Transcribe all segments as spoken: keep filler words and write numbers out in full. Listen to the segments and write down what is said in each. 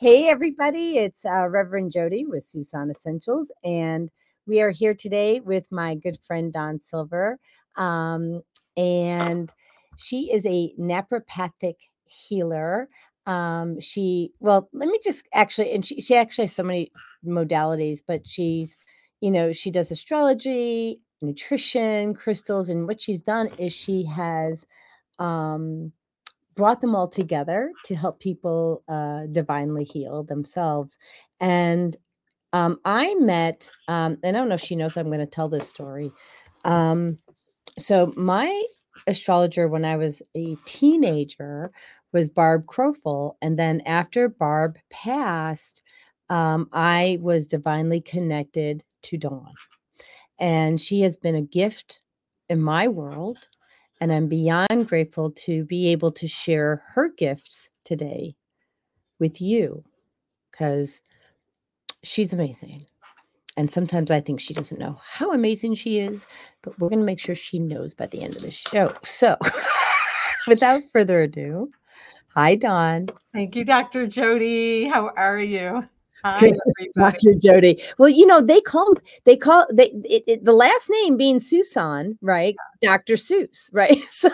Hey, everybody, it's uh, Reverend Jody with Susan Essentials, and we are here today with my good friend Dawn Silver. Um, and she is a naturopathic healer. Um, she, well, let me just actually, and she, she actually has so many modalities, but she's, you know, she does astrology, nutrition, crystals, and what she's done is she has, um, brought them all together to help people uh, divinely heal themselves. And um, I met, um, and I don't know if she knows I'm going to tell this story. Um, so my astrologer when I was a teenager was Barb Crowful. And then after Barb passed, um, I was divinely connected to Dawn. And she has been a gift in my world. And I'm beyond grateful to be able to share her gifts today with you because she's amazing. And sometimes I think she doesn't know how amazing she is, but we're going to make sure she knows by the end of the show. So without further ado, hi, Dawn. Thank you, Doctor Jody. How are you? Hi, Doctor Jody. Well, you know, they call they call they it, it, the last name being Susan, right? Doctor Seuss, right? So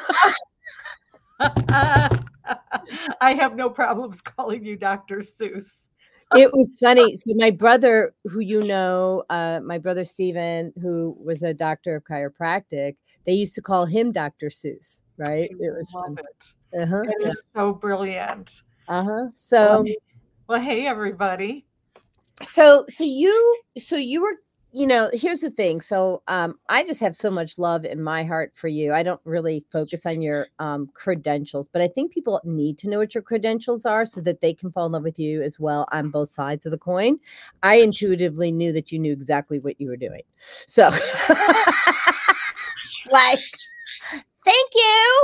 I have no problems calling you Doctor Seuss. It was funny. So my brother, who you know, uh, my brother Stephen, who was a doctor of chiropractic, they used to call him Doctor Seuss, right? I It was love fun. it. Uh-huh. It is so brilliant. Uh-huh. So, well, well, hey, everybody. So, so you, so you were, you know, here's the thing. So, um, I just have so much love in my heart for you. I don't really focus on your um, credentials, but I think people need to know what your credentials are so that they can fall in love with you as well on both sides of the coin. I intuitively knew that you knew exactly what you were doing. So, like, thank you.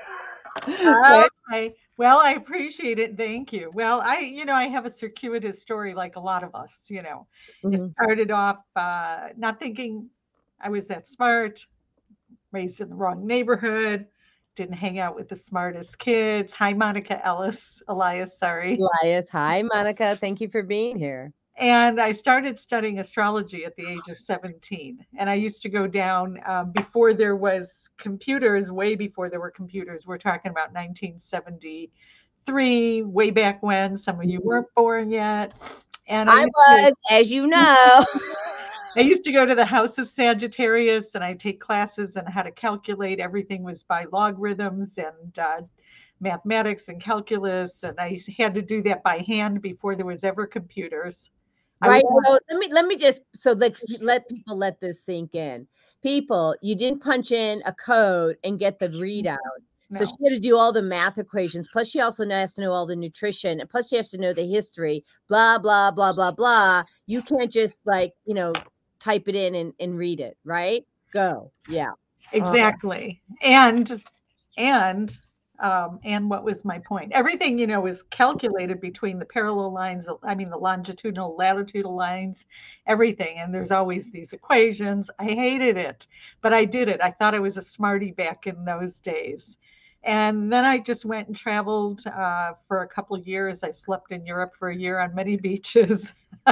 Okay. Well, I appreciate it. Thank you. Well, I, you know, I have a circuitous story like a lot of us, you know. Mm-hmm. It started off uh, not thinking I was that smart, raised in the wrong neighborhood, didn't hang out with the smartest kids. Hi, Monica Ellis, Elias, sorry. Elias, hi, Monica. Thank you for being here. And I started studying astrology at the age of seventeen. And I used to go down um, before there was computers, way before there were computers. We're talking about nineteen seventy-three, way back when. Some of you weren't born yet. And I, I was, to, as you know. I used to go to the House of Sagittarius and I take classes on how to calculate. Everything was by logarithms and uh, mathematics and calculus. And I had to do that by hand before there was ever computers. Right. Well, let me let me just so let let people let this sink in. People, you didn't punch in a code and get the readout. No. So she had to do all the math equations. Plus, she also has to know all the nutrition. And plus, she has to know the history. Blah blah blah blah blah. You can't just like you know type it in and, and read it. Right? Go. Yeah. Exactly. Uh, and and um, and what was my point? Everything, you know, is calculated between the parallel lines, I mean, the longitudinal, latitudinal lines, everything. And there's always these equations. I hated it, but I did it. I thought I was a smarty back in those days. And then I just went and traveled uh, for a couple of years. I slept in Europe for a year on many beaches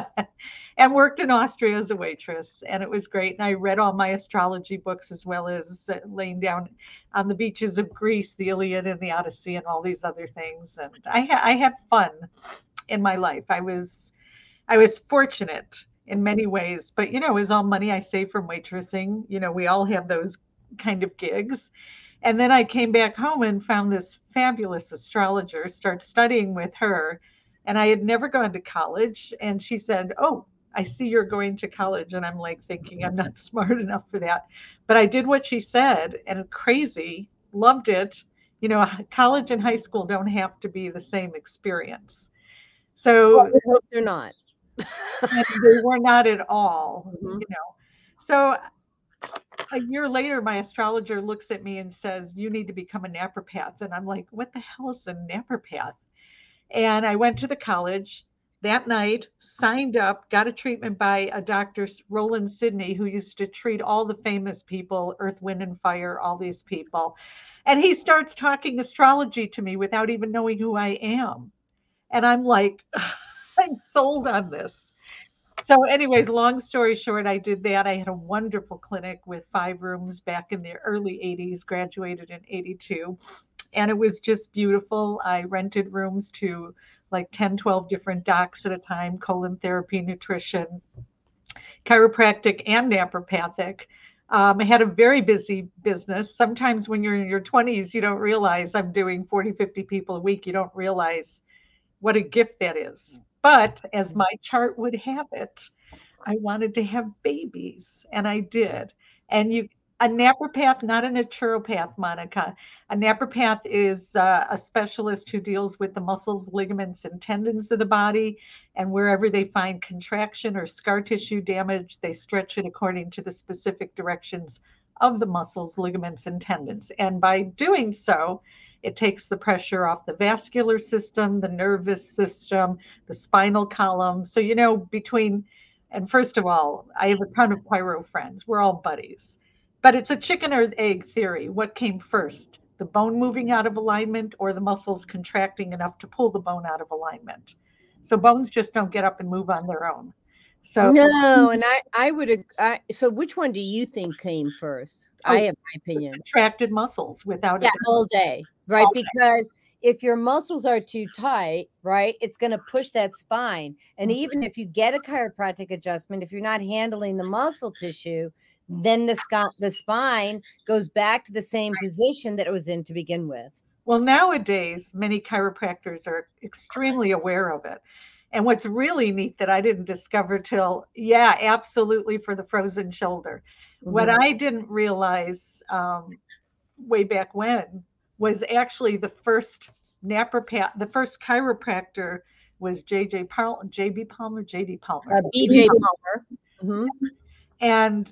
and worked in Austria as a waitress. And it was great. And I read all my astrology books as well as uh, laying down on the beaches of Greece, the Iliad and the Odyssey and all these other things. And I, ha- I had fun in my life. I was, I was fortunate in many ways, but you know, it was all money I saved from waitressing. You know, we all have those kind of gigs. And then I came back home and found this fabulous astrologer, started studying with her. And I had never gone to college. And she said, "Oh, I see you're going to college." And I'm like thinking I'm not smart enough for that. But I did what she said and crazy, loved it. You know, college and high school don't have to be the same experience. So well, I hope they're not. They were not at all, mm-hmm. you know. So a year later, my astrologer looks at me and says, "You need to become a naturopath." And I'm like, what the hell is a naturopath? And I went to the college that night, signed up, got a treatment by a doctor, Roland Sidney, who used to treat all the famous people, Earth, Wind, and Fire, all these people. And he starts talking astrology to me without even knowing who I am. And I'm like, I'm sold on this. So, anyways, long story short, I did that. I had a wonderful clinic with five rooms back in the early eighties, graduated in eighty-two. And it was just beautiful. I rented rooms to like ten, twelve different docs at a time, colon therapy, nutrition, chiropractic, and naturopathic. Um, I had a very busy business. Sometimes when you're in your twenties, you don't realize I'm doing forty, fifty people a week. You don't realize what a gift that is. But as my chart would have it, I wanted to have babies, and I did. And you, a naturopath, not a naturopath, Monica. A naturopath is uh, a specialist who deals with the muscles, ligaments, and tendons of the body. And wherever they find contraction or scar tissue damage, they stretch it according to the specific directions of the muscles, ligaments, and tendons. And by doing so, it takes the pressure off the vascular system, the nervous system, the spinal column. So, you know, between, and first of all, I have a ton of chiro friends. We're all buddies. But it's a chicken or egg theory. What came first? The bone moving out of alignment or the muscles contracting enough to pull the bone out of alignment? So bones just don't get up and move on their own. So no, and I, I would, ag- I, so which one do you think came first? Oh, I have my opinion. contracted muscles without Yeah, a all day, right? All day. Because if your muscles are too tight, right, it's going to push that spine. And Mhm. even if you get a chiropractic adjustment, if you're not handling the muscle tissue, then the sc- the spine goes back to the same position that it was in to begin with. Well, nowadays, many chiropractors are extremely aware of it. And what's really neat that I didn't discover till, yeah, absolutely, for the frozen shoulder. What Mhm. I didn't realize um, way back when was actually the first naturopath, the first chiropractor was J J Palmer, J B Palmer, J D Palmer. Uh, B J Palmer. Mhm. And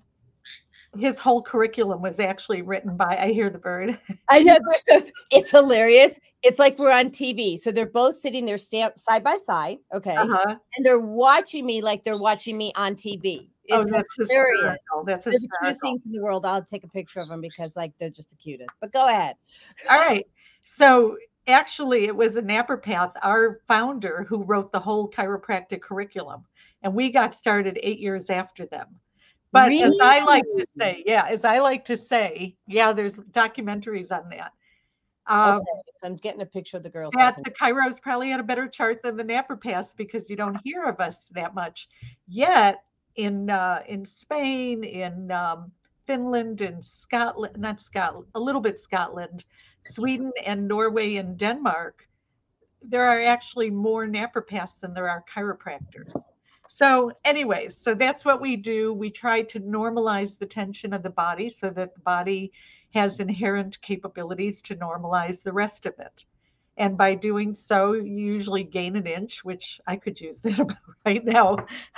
his whole curriculum was actually written by, I hear the bird. I know, they're so, it's hilarious. It's like we're on T V. So they're both sitting there stamp side by side. Okay. Uh-huh. And they're watching me like they're watching me on T V. Oh, It's that's hilarious. hysterical. That's They're the cutest hysterical. things in the world. I'll take a picture of them because like they're just the cutest. But go ahead. All right. So actually, it was a naturopath, our founder, who wrote the whole chiropractic curriculum. And we got started eight years after them. But as I like to Really? say, yeah, as I like to say, yeah, there's documentaries on that. Okay, Um, so I'm getting a picture of the girls. that the chiros probably had a better chart than the naturopaths because you don't hear of us that much. Yet in uh, in Spain, in um, Finland, in Scotland, not Scotland, a little bit Scotland, Sweden, and Norway and Denmark, there are actually more naturopaths than there are chiropractors. So, anyways, so that's what we do. We try to normalize the tension of the body so that the body has inherent capabilities to normalize the rest of it. And by doing so, you usually gain an inch, which I could use that about right now.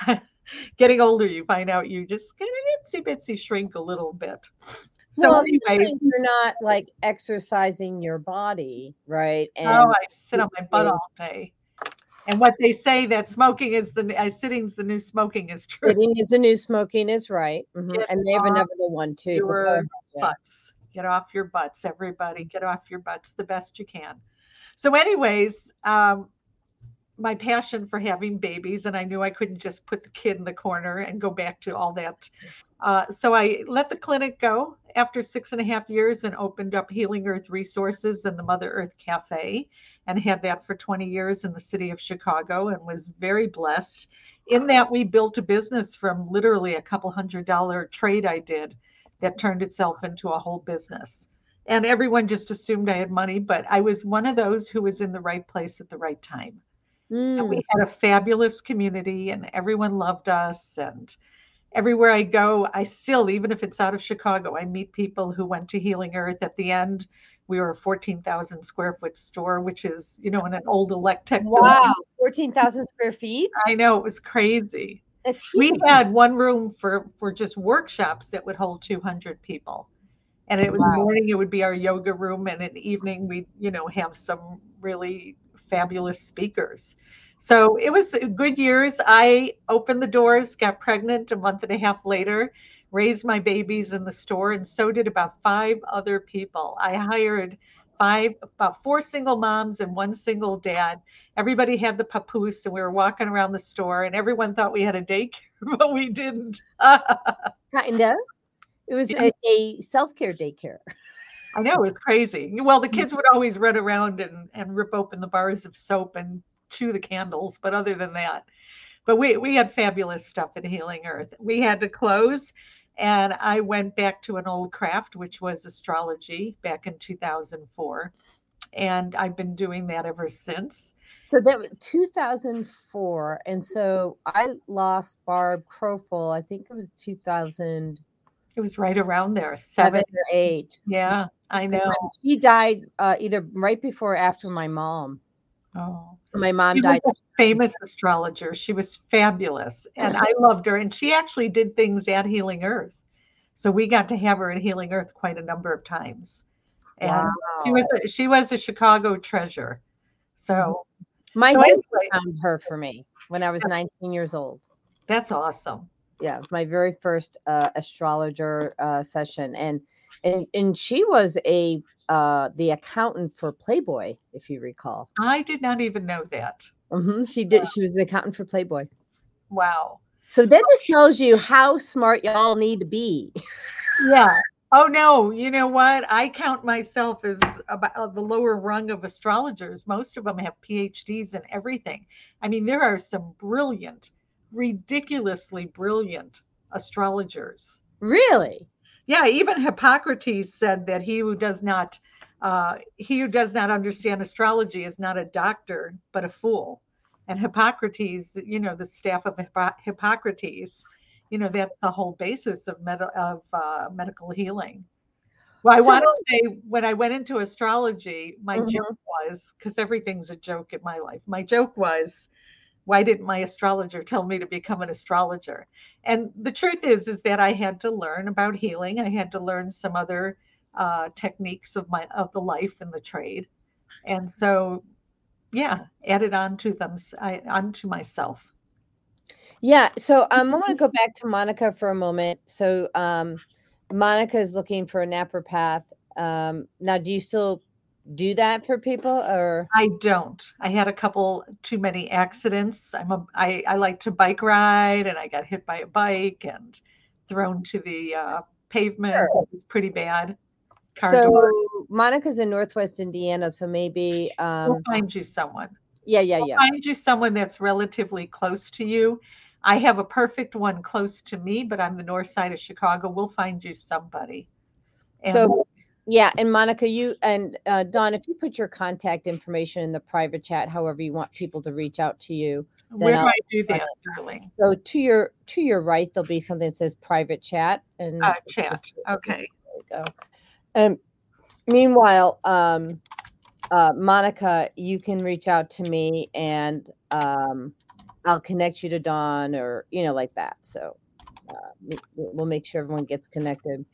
Getting older, you find out you just get an itsy bitsy shrink a little bit. So, well, anyways, you're not like exercising your body, right? oh, And I sit on my butt all day. And what they say that smoking is the uh, sitting's the new smoking is true. sitting is the new smoking is right. Mhm. Get And they have off another one too. But go your ahead, yeah. butts. Get off your butts, everybody. Get off your butts the best you can. So, anyways, um, my passion for having babies, and I knew I couldn't just put the kid in the corner and go back to all that. Uh, so I let the clinic go after six and a half years and opened up Healing Earth Resources and the Mother Earth Cafe and had that for twenty years in the city of Chicago and was very blessed in that we built a business from literally a couple hundred dollar trade I did that turned itself into a whole business. And everyone just assumed I had money, but I was one of those who was in the right place at the right time. And we Mm. had a fabulous community and everyone loved us. And everywhere I go, I still, even if it's out of Chicago, I meet people who went to Healing Earth. At the end, we were a fourteen thousand square foot store, which is, you know, in an old Electech building. Wow, fourteen thousand square feet. I know, it was crazy. That's We huge. had one room for, for just workshops that would hold two hundred people. And it was Wow. morning, it would be our yoga room. And in the evening, we'd, you know, have some really fabulous speakers. So it was good years. I opened the doors, got pregnant a month and a half later, raised my babies in the store, and so did about five other people. I hired five, about four single moms and one single dad. Everybody had the papoose, and we were walking around the store, and everyone thought we had a daycare, but we didn't. Kind of. It was a, a self-care daycare. I know, it's crazy. Well, the kids would always run around and, and rip open the bars of soap and chew the candles, but other than that, but we, we had fabulous stuff at Healing Earth. We had to close, and I went back to an old craft, which was astrology, back in two thousand four, and I've been doing that ever since. So that was two thousand four, and so I lost Barb Crowful, I think it was two thousand. It was right around there, Seven seven or eight. Yeah, I know. She died uh, either right before or after my mom. Oh, my mom she died. was a famous astrologer. She was fabulous, and I loved her. And she actually did things at Healing Earth, so we got to have her at Healing Earth quite a number of times. And Wow. she was a, she was a Chicago treasure. So my so sister anyway, found her for me when I was nineteen years old. That's awesome. Yeah, it was my very first uh, astrologer uh, session, and and and she was a uh, the accountant for Playboy, if you recall. I did not even know that. Mm-hmm. She did. Wow. She was the accountant for Playboy. Wow. So that just tells you how smart y'all need to be. Yeah. Oh no, you know what? I count myself as about the lower rung of astrologers. Most of them have P H Ds and everything. I mean, there are some brilliant, ridiculously brilliant astrologers. Really? Yeah, even Hippocrates said that he who does not uh, he who does not understand astrology is not a doctor, but a fool. And Hippocrates, you know, the staff of Hippo- Hippocrates, you know, that's the whole basis of, med- of uh, medical healing. Well, I so, want to say, when I went into astrology, my mm-hmm. joke was, because everything's a joke in my life, my joke was, why didn't my astrologer tell me to become an astrologer? And the truth is, is that I had to learn about healing. I had to learn some other uh, techniques of my of the life and the trade. And so, yeah, added on to them, I, onto myself. Yeah. So um, I want to go back to Monica for a moment. So um, Monica is looking for a naturopath. Um, now, do you still do that for people, or? I don't. I had a couple too many accidents. I'm a I, I like to bike ride, and I got hit by a bike and thrown to the uh, pavement. Sure. It was pretty bad. Car so door. Monica's in Northwest Indiana, so maybe um, we'll find you someone. Yeah, yeah, we'll yeah. Find you someone that's relatively close to you. I have a perfect one close to me, but I'm the north side of Chicago. We'll find you somebody. And so, yeah, and Monica, you and uh, Dawn, if you put your contact information in the private chat, however you want people to reach out to you. Where do I'll, I do that, darling? So to your to your right, there'll be something that says private chat. And uh, chat. Okay. There we go. Um, meanwhile, um, uh, Monica, you can reach out to me, and um, I'll connect you to Dawn, or you know, like that. So uh, we'll make sure everyone gets connected.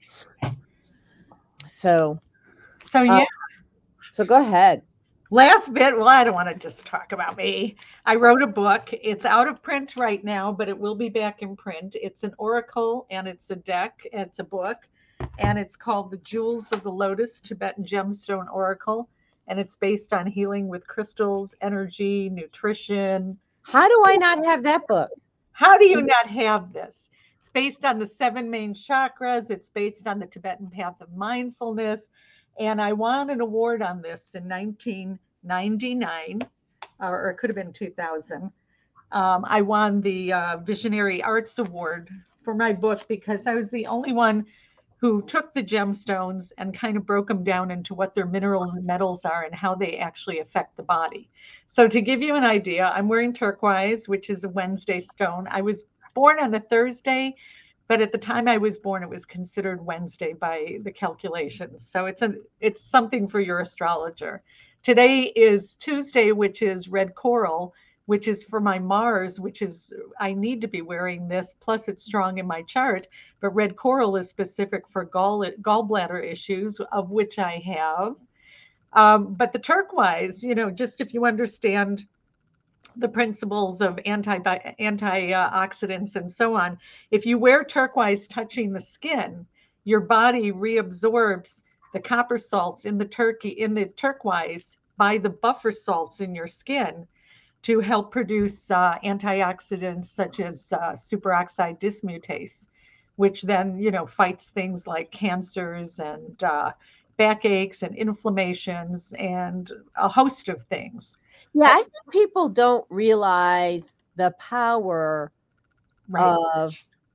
So, so yeah. Uh, so go ahead. Last bit. Well, I don't want to just talk about me. I wrote a book. It's out of print right now, but it will be back in print. It's an oracle, and it's a deck. It's a book, and it's called The Jewels of the Lotus Tibetan Gemstone Oracle, and it's based on healing with crystals, energy, nutrition. How do I not have that book? How do you not have this? It's based on the seven main chakras. It's based on the Tibetan path of mindfulness. And I won an award on this in nineteen ninety-nine, or it could have been two thousand. Um, I won the uh, Visionary Arts Award for my book because I was the only one who took the gemstones and kind of broke them down into what their minerals and metals are and how they actually affect the body. So to give you an idea, I'm wearing turquoise, which is a Wednesday stone. I was born on a Thursday, but at the time I was born, it was considered Wednesday by the calculations. So it's a it's something for your astrologer. Today is Tuesday, which is red coral, which is for my Mars, which is, I need to be wearing this, plus it's strong in my chart, but red coral is specific for gall, gallbladder issues, of which I have. Um, but the turquoise, you know, just if you understand the principles of anti antioxidants and so on, if you wear turquoise touching the skin, your body reabsorbs the copper salts in the turkey, in the turquoise, by the buffer salts in your skin to help produce uh, antioxidants such as uh, superoxide dismutase, which then, you know, fights things like cancers and uh, backaches and inflammations and a host of things. Yeah, I think people don't realize the power Right. of,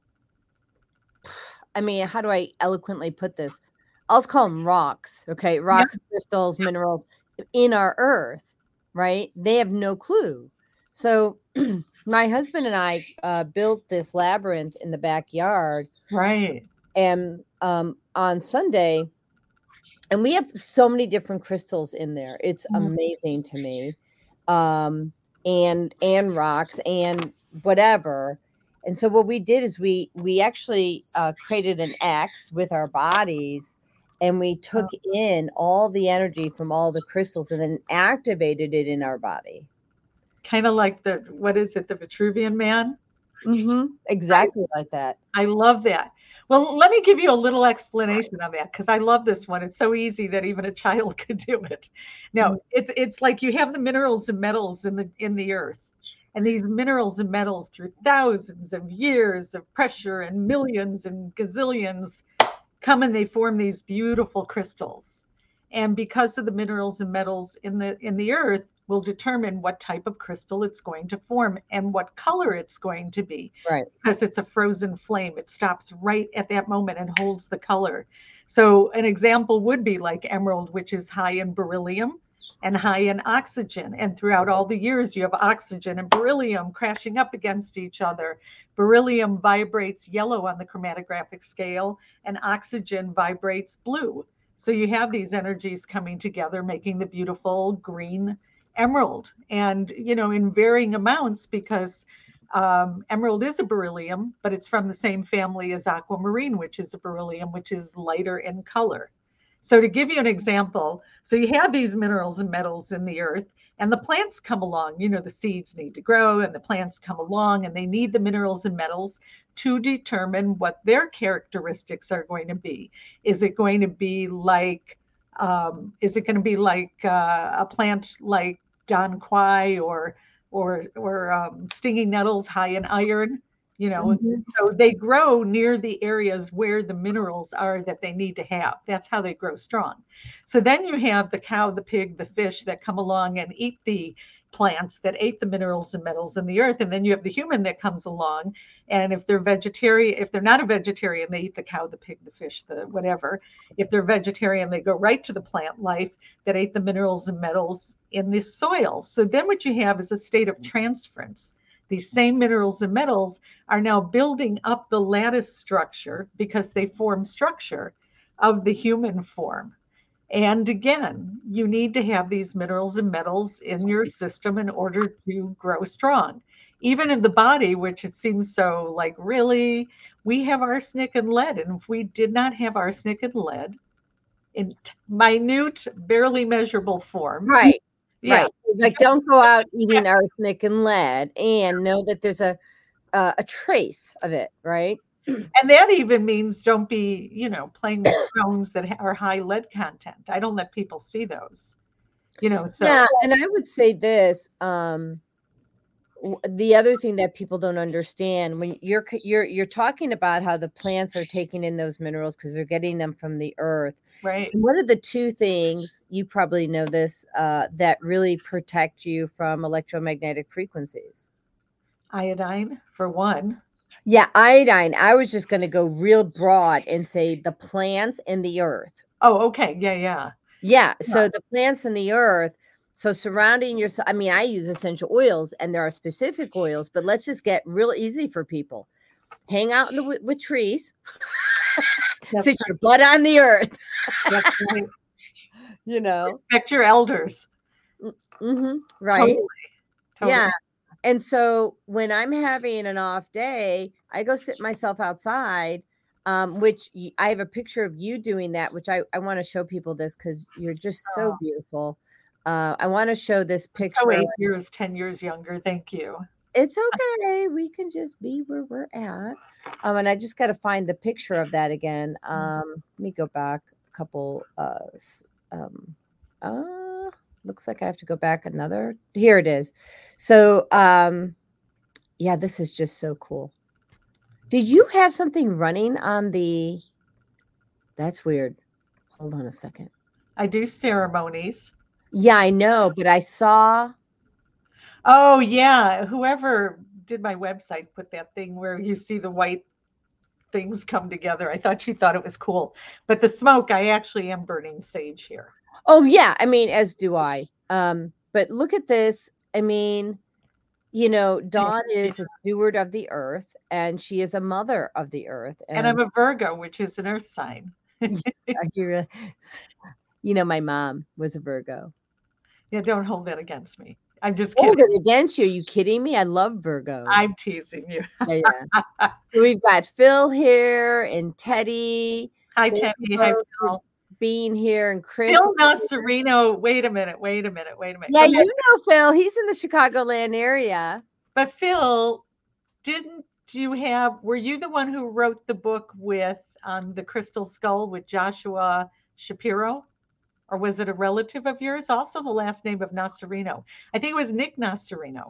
I mean, how do I eloquently put this? I'll just call them rocks, okay? Rocks, yeah. Crystals, minerals in our earth, right? They have no clue. So my husband and I uh, built this labyrinth in the backyard. Right. And um, on Sunday, and we have so many different crystals in there. It's mm. amazing to me. Um, and and rocks and whatever. And so what we did is we we actually uh, created an X with our bodies, and we took oh. in all the energy from all the crystals and then activated it in our body. Kind of like the, what is it, the Vitruvian Man? Mm-hmm. Exactly I, like that. I love that. Well, let me give you a little explanation on that, because I love this one. It's so easy that even a child could do it. No, mm-hmm. it's it's like you have the minerals and metals in the in the earth. And these minerals and metals, through thousands of years of pressure and millions and gazillions, come and they form these beautiful crystals. And because of the minerals and metals in the in the earth, will determine what type of crystal it's going to form and what color it's going to be. Right. Because it's a frozen flame. It stops right at that moment and holds the color. So an example would be like emerald, which is high in beryllium and high in oxygen. And throughout all the years, you have oxygen and beryllium crashing up against each other. Beryllium vibrates yellow on the chromatographic scale, and oxygen vibrates blue. So you have these energies coming together, making the beautiful green emerald, and, you know, in varying amounts, because um, emerald is a beryllium, but it's from the same family as aquamarine, which is a beryllium, which is lighter in color. So to give you an example, so you have these minerals and metals in the earth, and the plants come along, you know, the seeds need to grow and the plants come along, and they need the minerals and metals to determine what their characteristics are going to be. Is it going to be like, um, is it going to be like uh, a plant like Don Quai or or or um, stinging nettles high in iron? You know, mm-hmm. So they grow near the areas where the minerals are that they need to have. That's how they grow strong. So then you have the cow, the pig, the fish that come along and eat the plants that ate the minerals and metals in the earth. And then you have the human that comes along. And if they're vegetarian, if they're not a vegetarian, they eat the cow, the pig, the fish, the whatever. If they're vegetarian, they go right to the plant life that ate the minerals and metals in the soil. So then what you have is a state of transference. These same minerals and metals are now building up the lattice structure, because they form structure of the human form. And again, you need to have these minerals and metals in your system in order to grow strong. Even in the body, which it seems so like, really, we have arsenic and lead. And if we did not have arsenic and lead in minute, barely measurable form. Right. Yeah. Right. Like, don't go out eating arsenic and lead, and know that there's a uh, a trace of it, right? And that even means don't be, you know, playing with stones that are high lead content. I don't let people see those, you know. So yeah, and I would say this. Um, the other thing that people don't understand, when you're you're you're talking about how the plants are taking in those minerals because they're getting them from the earth. Right. And what are the two things, you probably know this, uh, that really protect you from electromagnetic frequencies? Iodine, for one. Yeah, iodine. I was just going to go real broad and say the plants and the earth. Oh, okay. Yeah, yeah. Yeah. So yeah. The plants and the earth. So surrounding yourself, I mean, I use essential oils, and there are specific oils, but let's just get real easy for people. Hang out in the, with, with trees. Sit right. your butt on the earth. That's right. You know. Respect your elders. Mm-hmm. Right. Totally. Totally. Yeah. And so when I'm having an off day, I go sit myself outside, um, which I have a picture of you doing that, which I, I want to show people this because you're just so oh. beautiful. Uh, I want to show this picture. So eight years, ten years younger. Thank you. It's okay. We can just be where we're at. Um, and I just got to find the picture of that again. Um, let me go back couple. Uh, s- um, uh, looks like I have to go back another. Here it is. So, um, yeah, this is just so cool. Did you have something running on the? That's weird. Hold on a second. I do ceremonies. Yeah, I know, but I saw. Oh yeah, whoever did my website put that thing where you see the white things come together. I thought she thought it was cool. But the smoke, I actually am burning sage here. Oh yeah, I mean, as do I. Um, but look at this. I mean, you know, Dawn is a steward of the earth, and she is a mother of the earth. And And I'm a Virgo, which is an earth sign. you, you know, my mom was a Virgo. Yeah, don't hold that against me. I'm just Hold kidding. it against you. Are you kidding me? I love Virgos. I'm teasing you. Yeah, yeah. So we've got Phil here and Teddy. Hi, Thank Teddy. you Hi, both for Phil. being here, and Chris. Phil Nasserino. Wait a minute. Wait a minute. Wait a minute. Yeah, Go you ahead. know Phil. He's in the Chicagoland area. But Phil, didn't you have, were you the one who wrote the book with um, the Crystal Skull with Joshua Shapiro? Or was it a relative of yours? Also the last name of Nasserino. I think it was Nick Nasserino.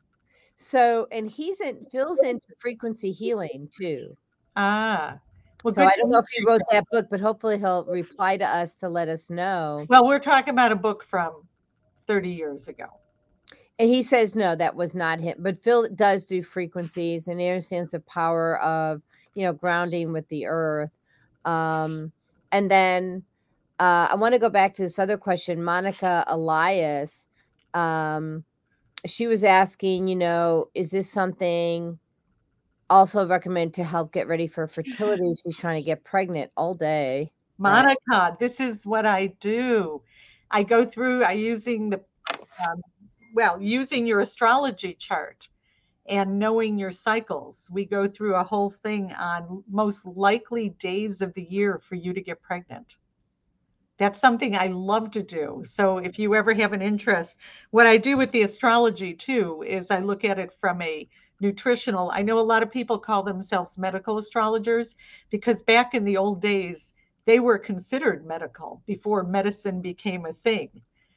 So, and he's in Phil's into frequency healing too. Ah, well, So good I to don't know meet if he you. wrote that book, but hopefully he'll reply to us to let us know. Well, we're talking about a book from thirty years ago. And he says no, that was not him. But Phil does do frequencies, and he understands the power of, you know, grounding with the earth. Um, and then uh, I want to go back to this other question, Monica Elias. Um, she was asking, you know, is this something also recommend to help get ready for fertility? She's trying to get pregnant all day. Right. Monica, this is what I do. I go through, I using the, um, well, using your astrology chart and knowing your cycles. We go through a whole thing on most likely days of the year for you to get pregnant. That's something I love to do. So if you ever have an interest, what I do with the astrology too is I look at it from a nutritional. I know a lot of people call themselves medical astrologers because back in the old days, they were considered medical before medicine became a thing.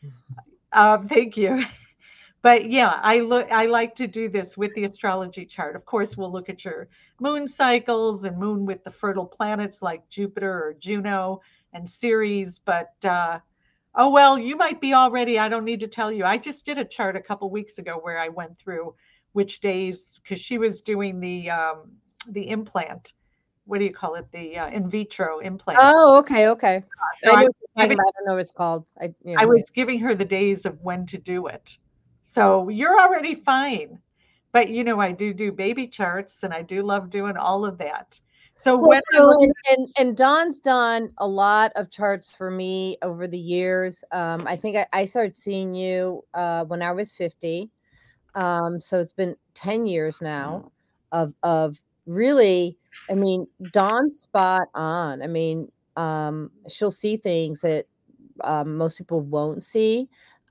Uh, thank you. But yeah, I look I like to do this with the astrology chart. Of course, we'll look at your moon cycles and moon with the fertile planets like Jupiter or Juno and Ceres, but uh, oh well, you might be already, I don't need to tell you. I just did a chart a couple weeks ago where I went through which days because she was doing the um, the implant. What do you call it? The uh, in vitro implant. Oh, okay, okay. So I I know was what you're talking giving about. I don't know what it's called. I, you I know. was giving her the days of when to do it. So you're already fine. But you know, I do do baby charts and I do love doing all of that. So Well, when I'm so looking and, and and Dawn's done a lot of charts for me over the years. Um, I think I, I started seeing you uh, when I was fifty. Um, so it's been ten years now of of really, I mean, Dawn's spot on. I mean, um, she'll see things that um, most people won't see.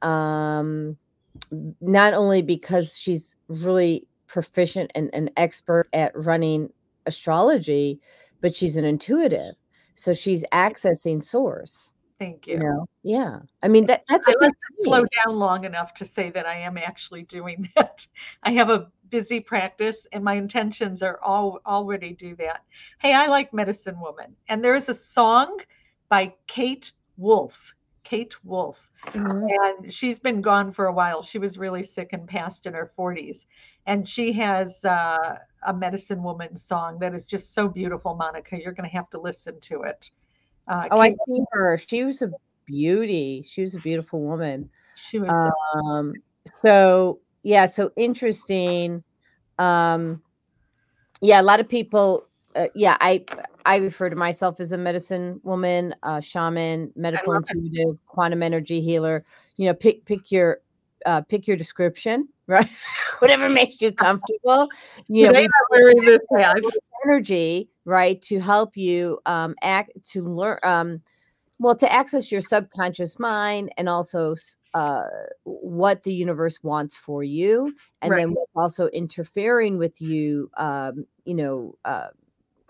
Um, not only because she's really proficient and an expert at running astrology, but she's an intuitive. So she's accessing source, thank you you. know? Yeah. I mean, that that's I a like big to slow thing. down long enough to say that I am actually doing that. I have a busy practice and my intentions are all already do that. Hey, I like Medicine Woman. And there's a song by Kate Wolf. Kate Wolf. Mhm. And she's been gone for a while. She was really sick and passed in her forties. And she has uh, a Medicine Woman song that is just so beautiful, Monica. You're going to have to listen to it. Uh, Oh, I Kate, see her. She was a beauty. She was a beautiful woman. she was Um, so yeah, so interesting. Um, yeah, a lot of people. Uh, yeah, I I refer to myself as a medicine woman, uh, shaman, I medical love it. intuitive, quantum energy healer. You know, pick pick your uh, pick your description, right? Whatever makes you comfortable. You know, Today we I'm both wearing this hat. access energy, right, to help you um, act to learn. Um, well, to access your subconscious mind and also uh, what the universe wants for you, and Right. then what's also interfering with you, um, you know, uh,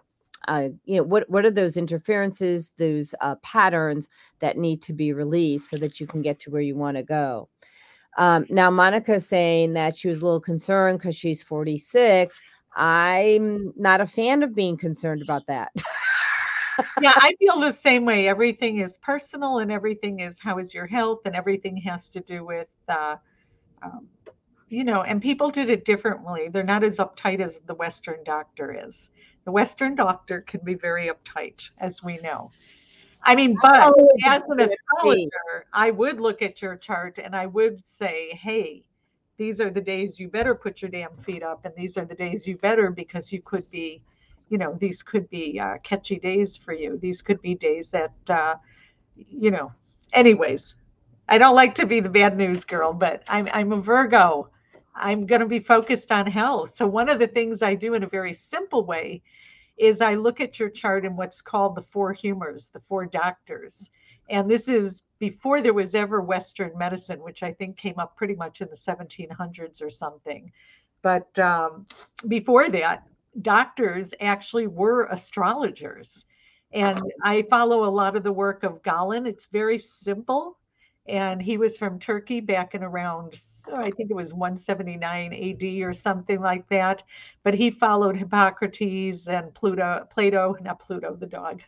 uh, you know, what, what are those interferences, those uh, patterns that need to be released so that you can get to where you want to go. Um, now, Monica's saying that she was a little concerned because she's forty-six. I'm not a fan of being concerned about that. Yeah, I feel the same way. Everything is personal and everything is how is your health and everything has to do with, uh, um, you know, and people did it differently. They're not as uptight as the Western doctor is. The Western doctor can be very uptight, as we know. I mean, but Oh, as an the W F C. astrologer, I would look at your chart and I would say, hey, these are the days you better put your damn feet up, and these are the days you better, because you could be, you know, these could be uh, catchy days for you. These could be days that, uh, you know, anyways, I don't like to be the bad news girl, but I'm I'm a Virgo. I'm going to be focused on health. So one of the things I do in a very simple way is I look at your chart in what's called the four humors, the four doctors. And this is before there was ever Western medicine, which I think came up pretty much in the seventeen hundreds or something. But um, before that, doctors actually were astrologers. And I follow a lot of the work of Galen. It's very simple. And he was from Turkey back in around, so I think it was one seventy-nine A D or something like that. But he followed Hippocrates and Pluto, Plato, not Pluto, the dog.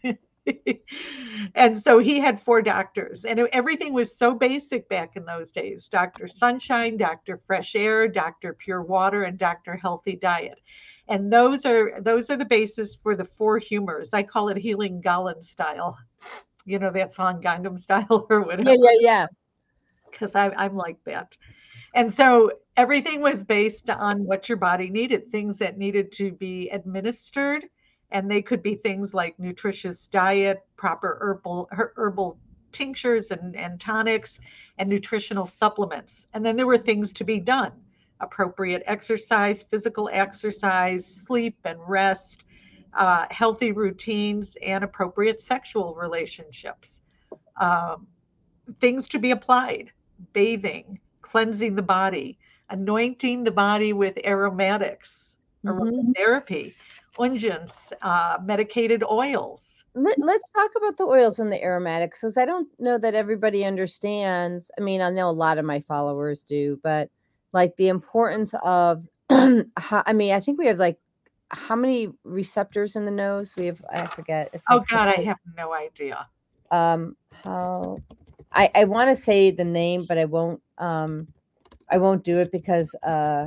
And so he had four doctors, and everything was so basic back in those days: Doctor Sunshine, Doctor Fresh Air, Doctor Pure Water, and Doctor Healthy Diet. And those are those are the basis for the four humors. I call it healing Galen style. You know that song Gangnam Style or whatever. Yeah, yeah, yeah. Because I'm like that. And so everything was based on what your body needed, things that needed to be administered. And they could be things like nutritious diet, proper herbal, herbal tinctures and, and tonics, and nutritional supplements. And then there were things to be done: appropriate exercise, physical exercise, sleep and rest, uh, healthy routines, and appropriate sexual relationships. Um, Things to be applied: bathing, cleansing the body, anointing the body with aromatics, Mhm. aromatherapy, unguents, uh, medicated oils. Let, let's talk about the oils and the aromatics, because I don't know that everybody understands. I mean, I know a lot of my followers do, but like the importance of, how, I mean, I think we have like how many receptors in the nose? We have, I forget. It's Oh like God, I something, have no idea. um, how I, I want to say the name, but I won't, um, I won't do it because, uh,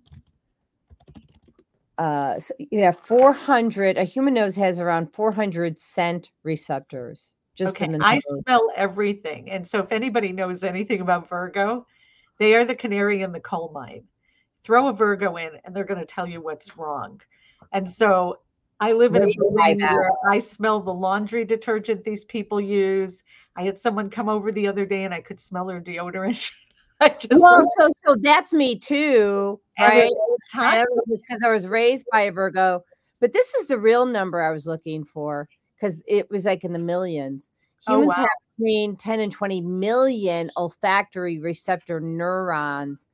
uh, so yeah, four hundred, a human nose has around four hundred scent receptors just Okay, in the I nose. smell everything. And so if anybody knows anything about Virgo, they are the canary in the coal mine. Throw a Virgo in and they're going to tell you what's wrong. And so I live in a Raised by building that. where I smell the laundry detergent these people use. I had someone come over the other day and I could smell her deodorant. I just Well, so so that's me too, and it right? was I toxic. don't know if it's because I was raised by a Virgo, but this is the real number I was looking for, because it was like in the millions. Oh Humans wow. have between ten and twenty million olfactory receptor neurons.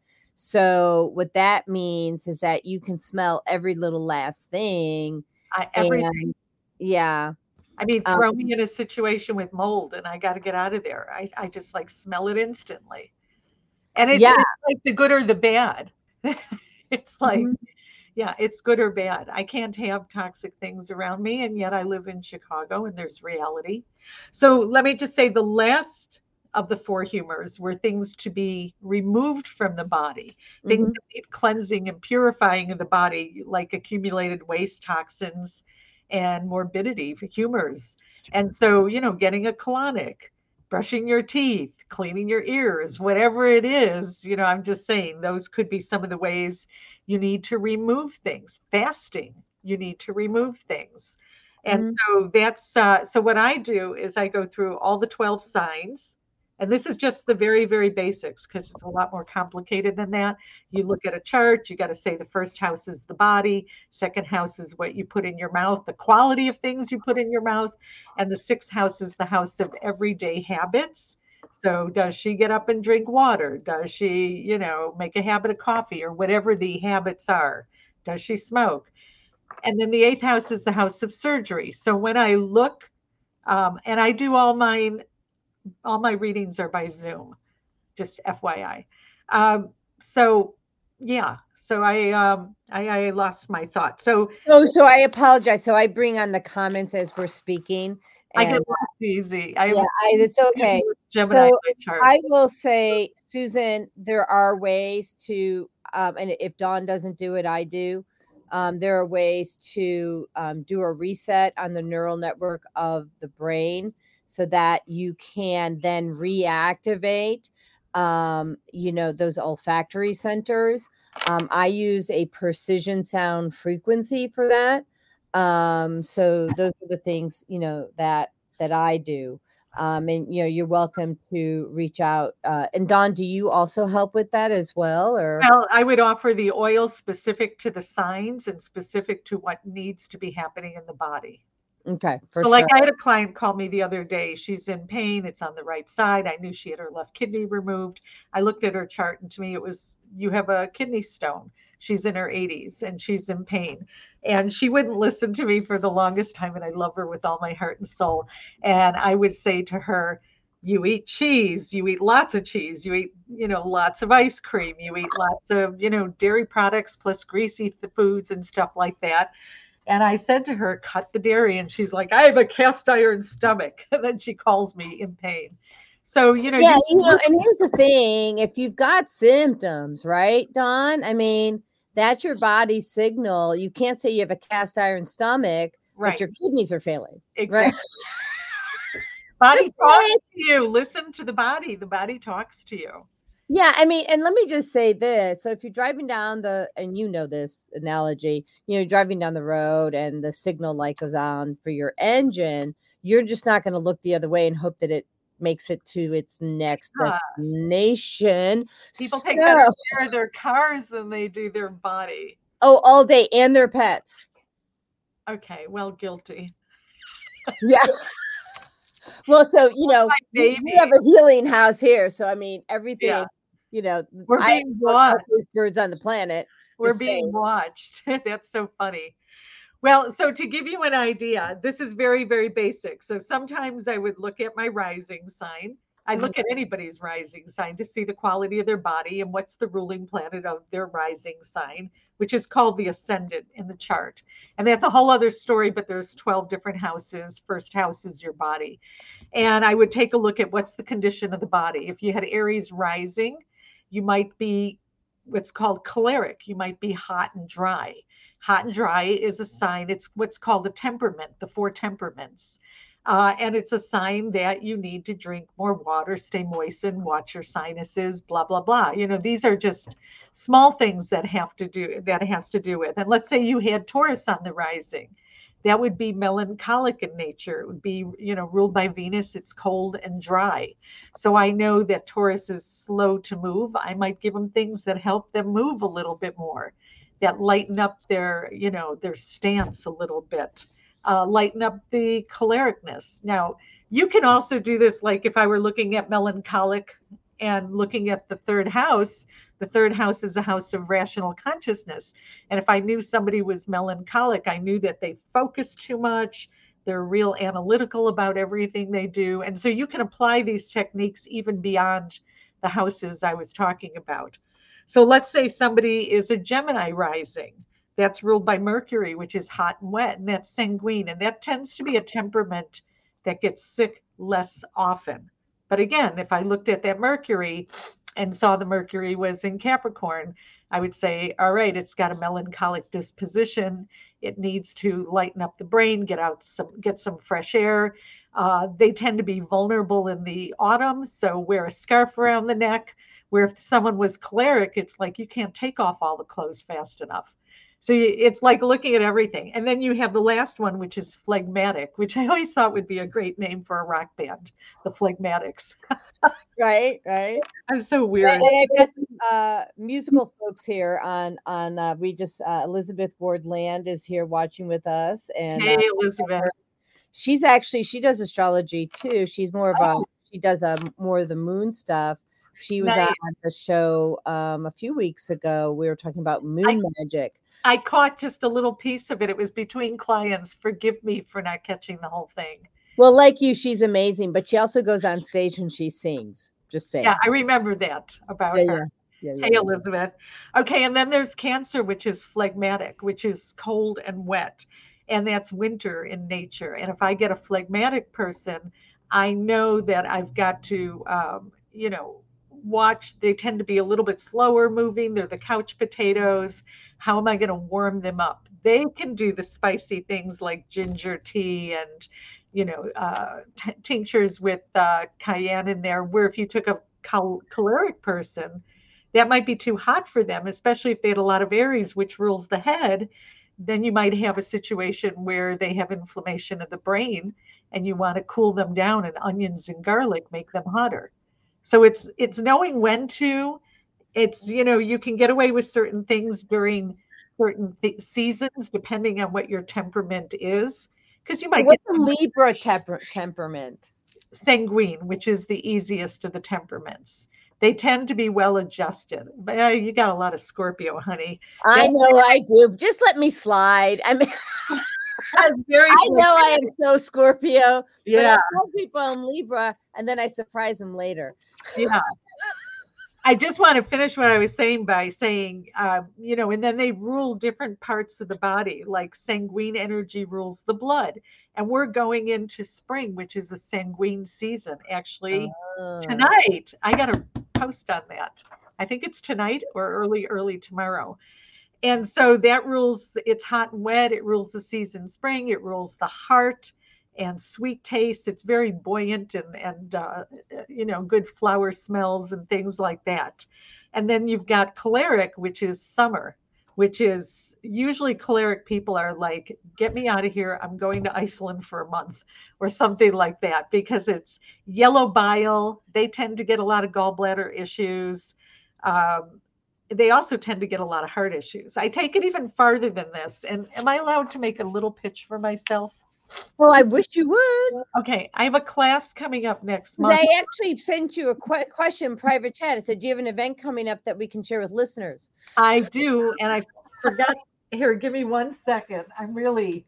So what that means is that you can smell every little last thing. I, everything. And yeah. I mean, Um, throw me in a situation with mold and I got to get out of there. I, I just like smell it instantly. And it's yeah. it's like the good or the bad. It's like, Mhm. yeah, it's good or bad. I can't have toxic things around me, and yet I live in Chicago and there's reality. So let me just say the last of the four humors were things to be removed from the body, things Mhm. that need cleansing and purifying of the body, like accumulated waste toxins and morbidity for humors. And so, you know, getting a colonic, brushing your teeth, cleaning your ears, whatever it is, you know, I'm just saying those could be some of the ways you need to remove things. Fasting, you need to remove things. And Mhm. so that's uh, so what I do is I go through all the twelve signs. And this is just the very, very basics, because it's a lot more complicated than that. You look at a chart, you got to say the first house is the body, second house is what you put in your mouth, the quality of things you put in your mouth, and the sixth house is the house of everyday habits. So does she get up and drink water? Does she, you know, make a habit of coffee or whatever the habits are? Does she smoke? And then the eighth house is the house of surgery. So when I look, um, and I do all mine, all my readings are by Zoom, just F Y I. Um, so yeah, so I, um, I, I lost my thought. So Oh, so I apologize. So I bring on the comments as we're speaking, I get and lost easy. I yeah, have I, it's okay. Gemini in So my chart. I will say, Susan, there are ways to, um, and if Dawn doesn't do it, I do. Um, there are ways to um, do a reset on the neural network of the brain so that you can then reactivate, um, you know, those olfactory centers. Um, I use a precision sound frequency for that. Um, so those are the things, you know, that that I do. Um, and you know, you're welcome to reach out. Uh, and Dawn, do you also help with that as well, or? Well, I would offer the oil specific to the signs and specific to what needs to be happening in the body. Okay, for So, like, sure. I had a client call me the other day. She's in pain. It's on the right side. I knew she had her left kidney removed. I looked at her chart, and to me, it was, you have a kidney stone. She's in her eighties and she's in pain. And she wouldn't listen to me for the longest time. And I love her with all my heart and soul. And I would say to her, you eat cheese, you eat lots of cheese, you eat, you know, lots of ice cream, you eat lots of, you know, dairy products plus greasy foods and stuff like that. And I said to her, cut the dairy. And she's like, I have a cast iron stomach. And then she calls me in pain. So, you know, Yeah, you, you know, and here's the thing: if you've got symptoms, right, Dawn? I mean, that's your body's signal. You can't say you have a cast iron stomach, right, but your kidneys are failing, exactly. right? Body Just talks say it. to you. Listen to the body. The body talks to you. Yeah, I mean, and let me just say this. So if you're driving down the, and you know this analogy, you know, driving down the road and the signal light goes on for your engine, you're just not going to look the other way and hope that it makes it to its next Yes. destination. People So, take better care of their cars than they do their body. oh, all day, and their pets. Okay, well, guilty. Yeah. Well, so, you know, My we, baby. we have a healing house here. So, I mean, everything, Yeah. you know, We're I have being the most watched. healthiest birds on the planet. We're just being saying. watched. That's so funny. Well, so to give you an idea, this is very, very basic. So sometimes I would look at my rising sign. I look at anybody's rising sign to see the quality of their body and what's the ruling planet of their rising sign, which is called the ascendant in the chart. And that's a whole other story, but there's twelve different houses. First house is your body. And I would take a look at what's the condition of the body. If you had Aries rising, you might be what's called choleric. You might be hot and dry. Hot and dry is a sign. It's what's called a temperament, the four temperaments. Uh, and it's a sign that you need to drink more water, stay moistened, watch your sinuses, blah, blah, blah. You know, these are just small things that have to do, that has to do with. And let's say you had Taurus on the rising. That would be melancholic in nature. It would be, you know, ruled by Venus. It's cold and dry. So I know that Taurus is slow to move. I might give them things that help them move a little bit more, that lighten up their, you know, their stance a little bit, uh, lighten up the cholericness. Now, you can also do this, like if I were looking at melancholic and looking at the third house, the third house is the house of rational consciousness. And if I knew somebody was melancholic, I knew that they focus too much. They're real analytical about everything they do. And so you can apply these techniques even beyond the houses I was talking about. So let's say somebody is a Gemini rising. That's ruled by Mercury, which is hot and wet, and that's sanguine. And that tends to be a temperament that gets sick less often. But again, if I looked at that Mercury and saw the Mercury was in Capricorn, I would say, all right, it's got a melancholic disposition. It needs to lighten up the brain, get out some, get some fresh air. Uh, they tend to be vulnerable in the autumn, so wear a scarf around the neck. Where if someone was choleric, it's like you can't take off all the clothes fast enough. So it's like looking at everything. And then you have the last one, which is phlegmatic, which I always thought would be a great name for a rock band, the Phlegmatics. Right, right. I'm so weird. And I've got some uh, musical folks here on on. Uh, we just uh, Elizabeth Ward Land is here watching with us, and Hey, uh, Elizabeth. she's actually she does astrology too. She's more of a she does a more of the moon stuff. She was Nice. on the show um, a few weeks ago. We were talking about moon I- magic. I caught just a little piece of it. It was between clients. Forgive me for not catching the whole thing. Well, like you, she's amazing, but she also goes on stage and she sings. Just saying. Yeah, I remember that about Yeah, her. yeah. Yeah, yeah, Hey, yeah. Elizabeth. Okay, and then there's Cancer, which is phlegmatic, which is cold and wet, and that's winter in nature. And if I get a phlegmatic person, I know that I've got to, um, you know, watch. They tend to be a little bit slower moving. They're the couch potatoes. How am I going to warm them up? They can do the spicy things like ginger tea and, you know, uh, t- tinctures with uh, cayenne in there. Where if you took a chol- choleric person, that might be too hot for them, especially if they had a lot of Aries, which rules the head. Then you might have a situation where they have inflammation of the brain and you want to cool them down, and onions and garlic make them hotter. So it's it's knowing when to. It's, you know, you can get away with certain things during certain th- seasons depending on what your temperament is, because you might get What's a Libra temper- temperament? sanguine, which is the easiest of the temperaments. They tend to be well adjusted. But uh, you got a lot of Scorpio, honey. I know I do. Just let me slide. I mean, very I know I am so Scorpio. Yeah. But I tell people I'm Libra, and then I surprise them later. Yeah. I just want to finish what I was saying by saying, uh, you know, and then they rule different parts of the body, like sanguine energy rules the blood. And we're going into spring, which is a sanguine season. Actually, Oh. tonight, I got to post on that. I think it's tonight or early, early tomorrow. And so that rules, it's hot and wet. It rules the season spring. It rules the heart and sweet taste. It's very buoyant and, and uh, you know, good flower smells and things like that. And then you've got choleric, which is summer, which is usually choleric people are like, get me out of here. I'm going to Iceland for a month or something like that, because it's yellow bile. They tend to get a lot of gallbladder issues. Um, they also tend to get a lot of heart issues. I take it even farther than this. And am I allowed to make a little pitch for myself? Well, I wish you would. Okay, I have a class coming up next month. I actually sent you a qu- question in private chat. It said, do you have an event coming up that we can share with listeners? I do, and I forgot. Here, give me one second. I'm really,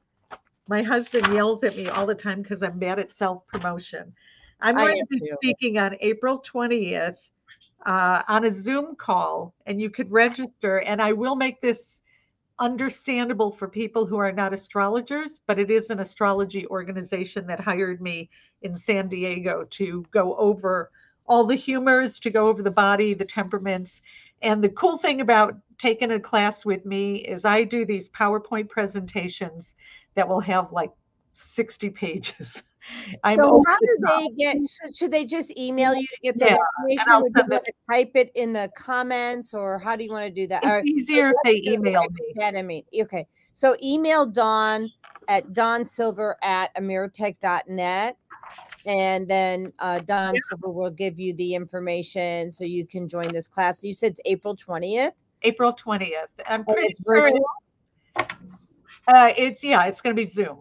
my husband yells at me all the time because I'm bad at self-promotion. I'm going to be too. speaking on April twentieth uh, on a Zoom call, and you could register, and I will make this understandable for people who are not astrologers, but it is an astrology organization that hired me in San Diego to go over all the humors, to go over the body, the temperaments. And the cool thing about taking a class with me is I do these PowerPoint presentations that will have like sixty pages. I'm so how do they get, should they just email you to get that yeah, information? Would you want to type it in the comments, or how do you want to do that? It's or, easier if they email me. That I mean, okay. So email Dawn at Dawn Silver at Ameritech dot net. And then uh, Dawn yeah. Silver will give you the information so you can join this class. You said it's April twentieth? April twentieth. I'm pretty and it's virtual? Sure uh, it's, yeah, it's going to be Zoom.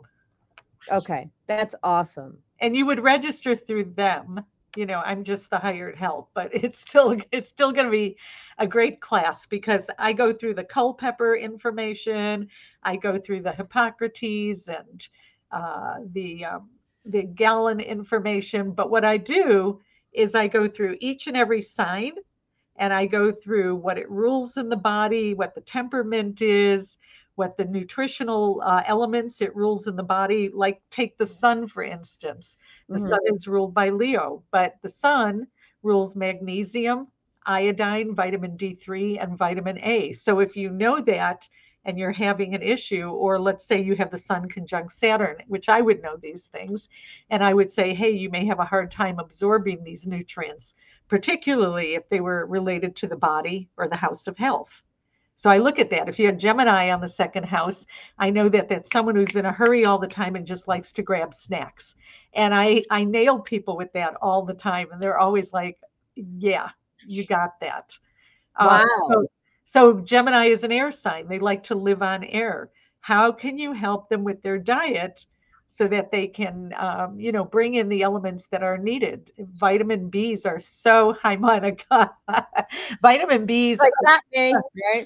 Okay, that's awesome. And you would register through them. You know, I'm just the hired help, but it's still it's still going to be a great class because I go through the Culpeper information, I go through the Hippocrates and uh, the um, the Galen information. But what I do is I go through each and every sign, and I go through what it rules in the body, what the temperament is, what the nutritional uh, elements it rules in the body. Like take the sun, for instance. The mm-hmm. sun is ruled by Leo, but the sun rules magnesium, iodine, vitamin D three, and vitamin A. So if you know that and you're having an issue, or let's say you have the sun conjunct Saturn, which I would know these things, and I would say, hey, you may have a hard time absorbing these nutrients, particularly if they were related to the body or the house of health. So I look at that. If you have Gemini on the second house, I know that that's someone who's in a hurry all the time and just likes to grab snacks. And I, I nail people with that all the time. And they're always like, yeah, you got that. Wow. Uh, so, so Gemini is an air sign. They like to live on air. How can you help them with their diet so that they can, um, you know, bring in the elements that are needed? Vitamin B's are so, hi, Monica. Vitamin B's. Like that, right?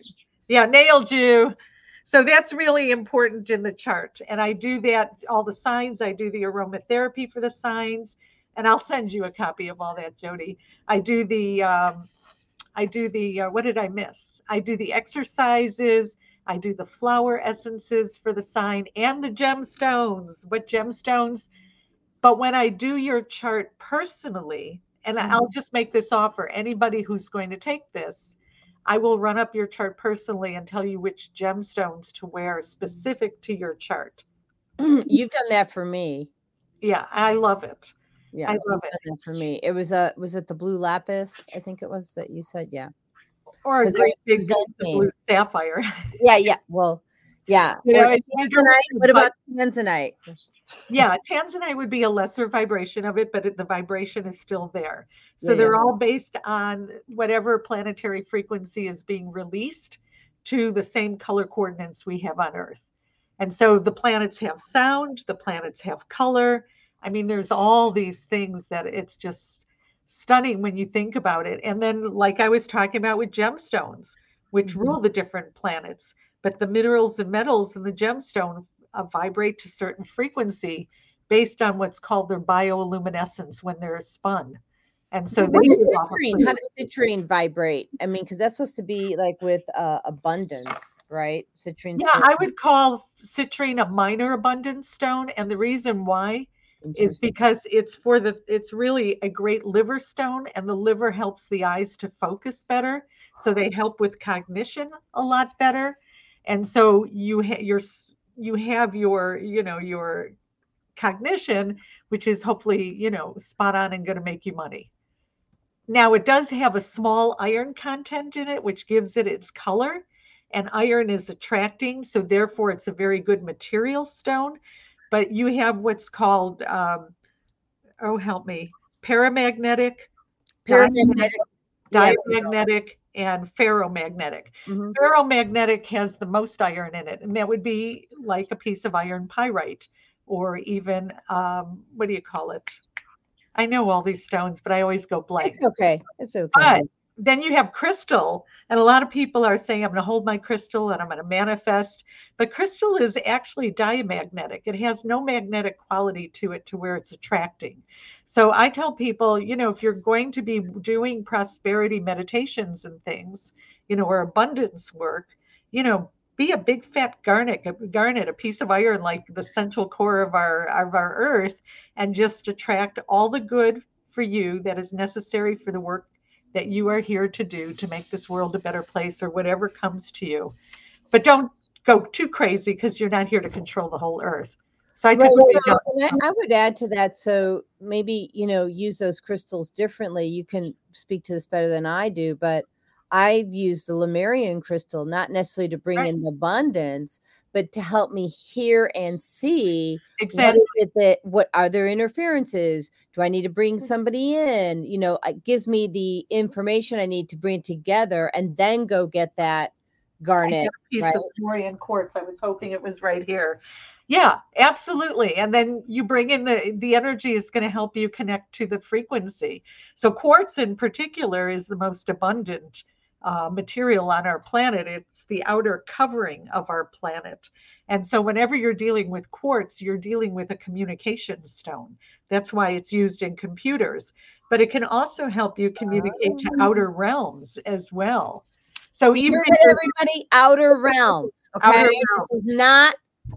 Yeah, nailed you. So that's really important in the chart. And I do that, all the signs. I do the aromatherapy for the signs. And I'll send you a copy of all that, Jody. I do the, um, I do the, uh, what did I miss? I do the exercises. I do the flower essences for the sign and the gemstones. What gemstones? But when I do your chart personally, and Mhm. I'll just make this offer, anybody who's going to take this, I will run up your chart personally and tell you which gemstones to wear specific to your chart. You've done that for me. Yeah, I love it. Yeah, I love you've it. done that for me. It was a was it the blue lapis? I think it was that you said, yeah. Or a Because I great was big piece of presenting. blue sapphire. Yeah, yeah. Well, yeah. You Or know, it's bigger, tanzanite. What but about tanzanite? yeah, tanzanite would be a lesser vibration of it, but it, the vibration is still there. So Yeah, yeah. they're all based on whatever planetary frequency is being released to the same color coordinates we have on Earth. And so the planets have sound, the planets have color. I mean, there's all these things that it's just stunning when you think about it. And then, like I was talking about with gemstones, which Mhm. rule the different planets, but the minerals and metals in the gemstone uh, vibrate to certain frequency based on what's called their bioluminescence when they're spun. And so What they is give off a citrine? How does citrine vibrate? I mean, because that's supposed to be like with uh, abundance, right? Citrine's Yeah, for I would call citrine a minor abundance stone, and the reason why is interesting. because it's for the it's really a great liver stone, and the liver helps the eyes to focus better, so they help with cognition a lot better. And so you ha- your you have your, you know, your cognition, which is hopefully, you know, spot on and going to make you money. Now, it does have a small iron content in it, which gives it its color. And iron is attracting, so therefore it's a very good material stone. But you have what's called, um, oh, help me, paramagnetic, Paramagnetic. Yeah. diamagnetic, and ferromagnetic. Mm-hmm. Ferromagnetic has the most iron in it, and that would be like a piece of iron pyrite, or even, um, what do you call it? I know all these stones, but I always go blank. It's okay. It's okay. But then you have crystal, and a lot of people are saying, I'm going to hold my crystal and I'm going to manifest. But crystal is actually diamagnetic, it has no magnetic quality to it to where it's attracting. So I tell people, you know, if you're going to be doing prosperity meditations and things, you know, or abundance work, you know, be a big fat garnet, a garnet, a piece of iron like the central core of our of our earth, and just attract all the good for you that is necessary for the work that you are here to do to make this world a better place, or whatever comes to you. But don't go too crazy, because you're not here to control the whole earth. So I Right. typically So don't. and I, I would add to that. So maybe, you know, use those crystals differently. You can speak to this better than I do, but I've used the Lemurian crystal, not necessarily to bring Right. in the abundance, but to help me hear and see what Exactly. is it that, what are there interferences? Do I need to bring somebody in? You know, it gives me the information I need to bring together and then go get that I garnet, have a piece right? of Lemurian quartz. I was hoping it was right here. Yeah, absolutely. And then you bring in the the energy is going to help you connect to the frequency. So quartz in particular is the most abundant uh, material on our planet. It's the outer covering of our planet. And so whenever you're dealing with quartz, you're dealing with a communication stone. That's why it's used in computers. But it can also help you communicate to outer realms as well. So You even hear if that, you're everybody? Outer realms. Okay. outer This is not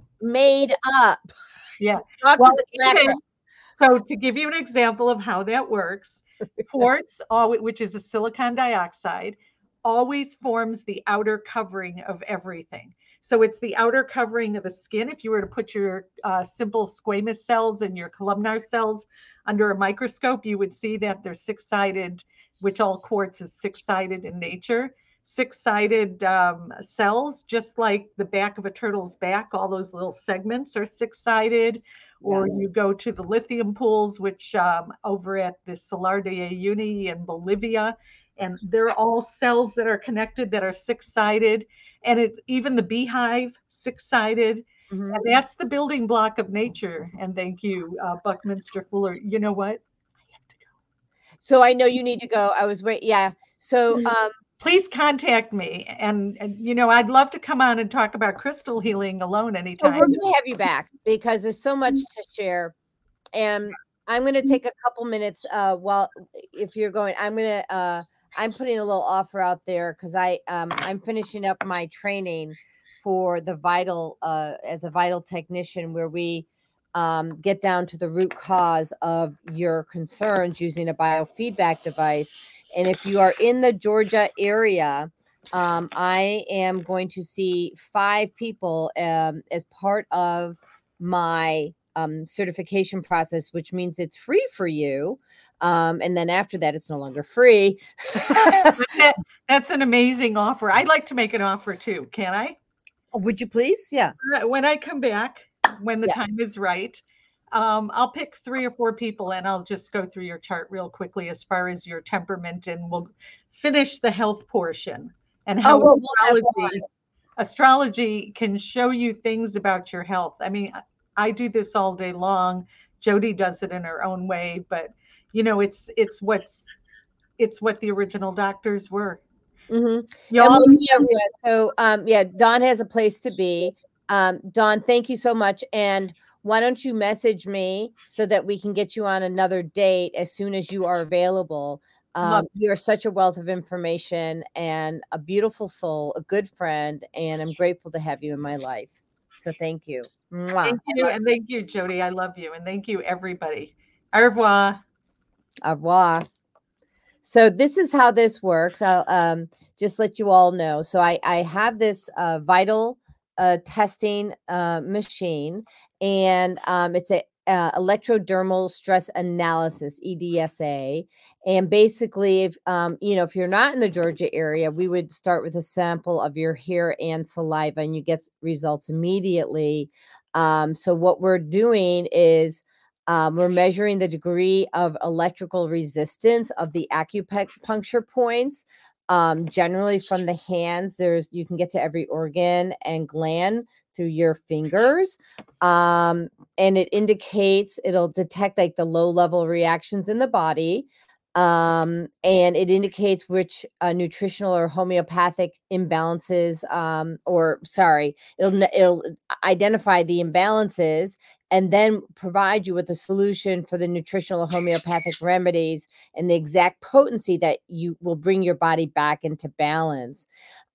made up. Yeah. Talk to Well, the galactic. even so, to give you an example of how that works, quartz, which is a silicon dioxide, always forms the outer covering of everything. So it's the outer covering of the skin. If you were to put your uh, simple squamous cells and your columnar cells under a microscope, you would see that they're six-sided, which all quartz is six-sided in nature. Six-sided um, cells, just like the back of a turtle's back, all those little segments are six-sided. Yeah. Or you go to the lithium pools, which um, over at the Salar de Uyuni in Bolivia, and they're all cells that are connected that are six-sided. And it, even the beehive, six-sided. Mhm. And that's the building block of nature. And thank you, uh, Buckminster Fuller. You know what? So I know you need to go. I was wait. Yeah. So um, please contact me. And, and, you know, I'd love to come on and talk about crystal healing alone So anytime. we're going to have you back because there's so much to share. And I'm going to take a couple minutes uh, while, if you're going, I'm going to, uh, I'm putting a little offer out there because I, um, I'm finishing up my training for the vital, uh, as a vital technician, where we um, get down to the root cause of your concerns using a biofeedback device. And if you are in the Georgia area, um, I am going to see five people um, as part of my um, certification process, which means it's free for you. Um, and then after that, it's no longer free. that, that's an amazing offer. I'd like to make an offer too. Can I? Would you please? Yeah. When I come back, when the yeah. time is right, um, I'll pick three or four people and I'll just go through your chart real quickly as far as your temperament, and we'll finish the health portion and how oh, well, astrology, astrology can show you things about your health. I mean, I do this all day long. Jody does it in her own way, but you know, it's it's what's it's what the original doctors were. Mm-hmm. Y'all, yeah, yeah. So, um, yeah, Dawn has a place to be. Um, Dawn, thank you so much. And why don't you message me so that we can get you on another date as soon as you are available? Um, you're such a wealth of information and a beautiful soul, a good friend, and I'm grateful to have you in my life. So thank you. Mwah. Thank you. And thank you, Jody. I love you. And thank you, everybody. Au revoir. Au revoir. So this is how this works. I'll um, just let you all know. So I, I have this uh, vital uh, testing uh, machine, and um, it's a uh, electrodermal stress analysis, E D S A. And basically, if um, you know, if you're not in the Georgia area, we would start with a sample of your hair and saliva, and you get results immediately. Um, so what we're doing is Um, we're measuring the degree of electrical resistance of the acupuncture points. Um, generally from the hands, there's you can get to every organ and gland through your fingers. Um, and it indicates, it'll detect like the low level reactions in the body. Um, and it indicates which uh, nutritional or homeopathic imbalances, um, or sorry, it'll, it'll identify the imbalances and then provide you with a solution for the nutritional or homeopathic remedies and the exact potency that you will bring your body back into balance.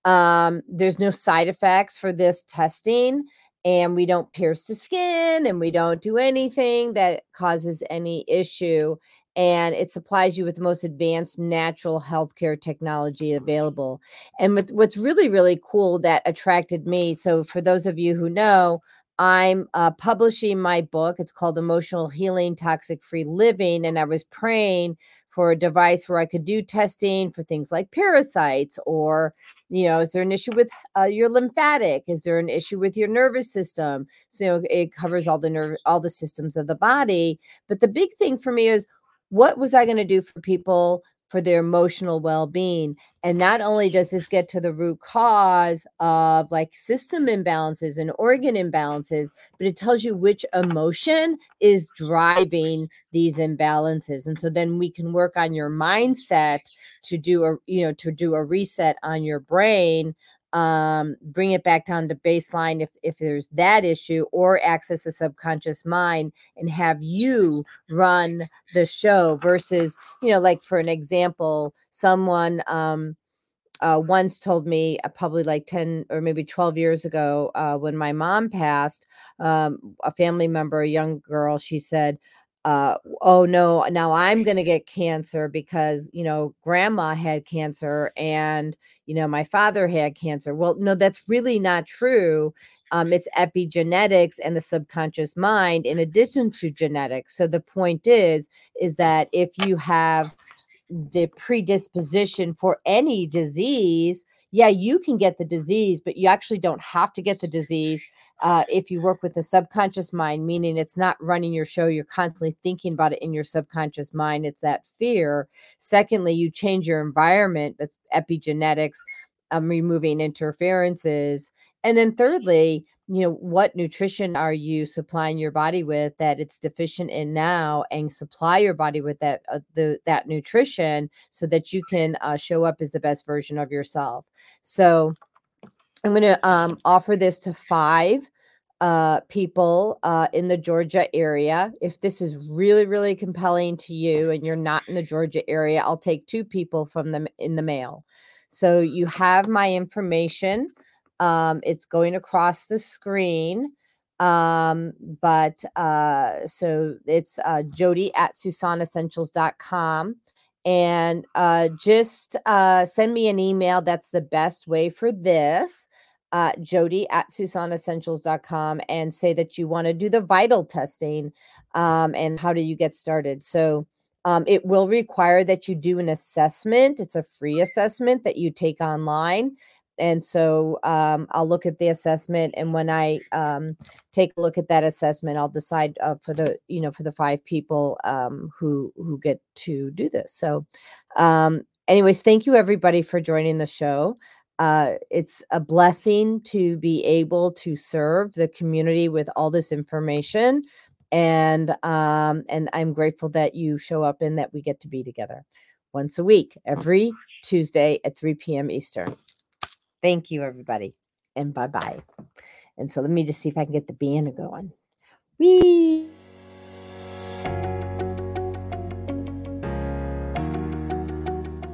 Um, there's no side effects for this testing, and we don't pierce the skin, and we don't do anything that causes any issue. And it supplies you with the most advanced natural healthcare technology available. And with, what's really, really cool that attracted me. So for those of you who know, I'm uh, publishing my book. It's called Emotional Healing, Toxic Free Living. And I was praying for a device where I could do testing for things like parasites, or, you know, is there an issue with uh, your lymphatic? Is there an issue with your nervous system? So you know, it covers all the nerve, all the systems of the body. But the big thing for me is, what was I going to do for people for their emotional well-being? And not only does this get to the root cause of like system imbalances and organ imbalances, but it tells you which emotion is driving these imbalances. And so then we can work on your mindset to do a, you know, to do a reset on your brain, um, bring it back down to baseline if, if there's that issue, or access the subconscious mind and have you run the show versus, you know, like for an example, someone, um, uh, once told me uh, probably like ten or maybe twelve years ago, uh, when my mom passed, um, a family member, a young girl, she said, uh, oh no, now I'm going to get cancer because, you know, grandma had cancer and, you know, my father had cancer. Well, no, that's really not true. Um, it's epigenetics and the subconscious mind in addition to genetics. So the point is, is that if you have the predisposition for any disease, yeah, you can get the disease, but you actually don't have to get the disease uh, if you work with the subconscious mind, meaning it's not running your show. You're constantly thinking about it in your subconscious mind. It's that fear. Secondly, you change your environment. That's epigenetics, um, removing interferences. And then thirdly, you know, what nutrition are you supplying your body with that it's deficient in now, and supply your body with that uh, the that nutrition so that you can uh, show up as the best version of yourself. So I'm going to um, offer this to five uh, people uh, in the Georgia area. If this is really, really compelling to you and you're not in the Georgia area, I'll take two people from them in the mail. So you have my information. Um, it's going across the screen. Um, but uh, so it's uh, Jody at Susan Essentials dot com. And uh, just uh, send me an email. That's the best way for this. Uh, Jody at Susan Essentials dot com, and say that you want to do the vital testing. Um, and how do you get started? So um, it will require that you do an assessment. It's a free assessment that you take online. And so um, I'll look at the assessment, and when I um, take a look at that assessment, I'll decide uh, for the you know for the five people um, who who get to do this. So, um, anyways, thank you everybody for joining the show. Uh, it's a blessing to be able to serve the community with all this information, and um, and I'm grateful that you show up and that we get to be together once a week, every Tuesday at three p.m. Eastern. Thank you, everybody, and bye-bye. And so let me just see if I can get the piano going. Whee!